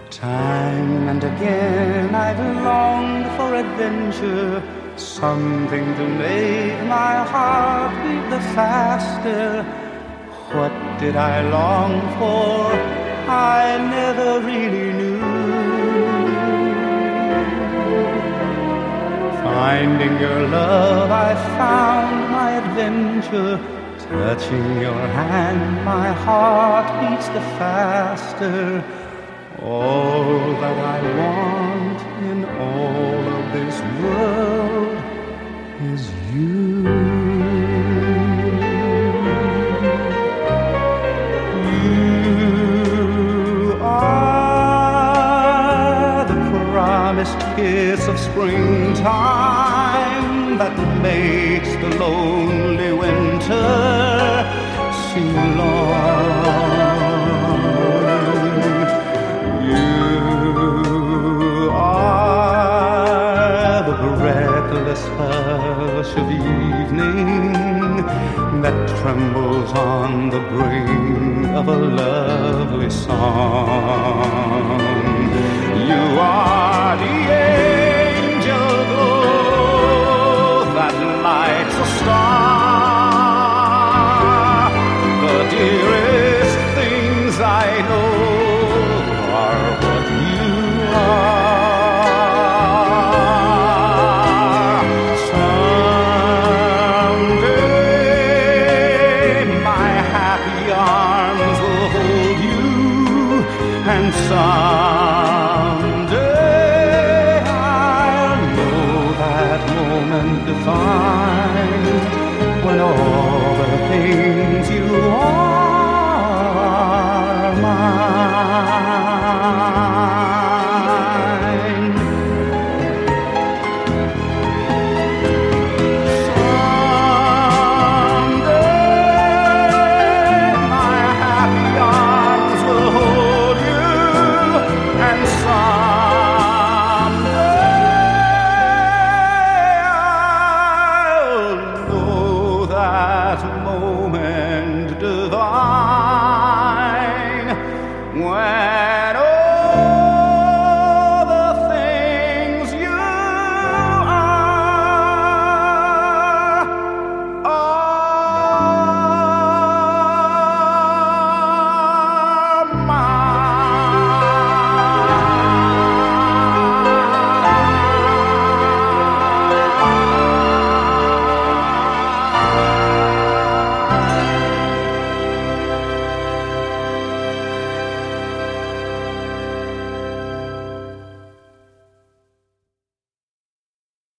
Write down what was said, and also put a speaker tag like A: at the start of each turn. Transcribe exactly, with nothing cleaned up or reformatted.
A: Time and again I've longed for adventure, something to make my heart beat the faster. What did I long for? I never really knew. Finding your love, I found my adventure. Touching your hand, my heart beats the faster. All that I want in all of this world is you. You are the promised kiss of springtime that makes the lonely winter seem long. Breathless hush of evening that trembles on the brink of a lovely song. You are the angel glow that lights a star. The dearest things I know are what you are. And some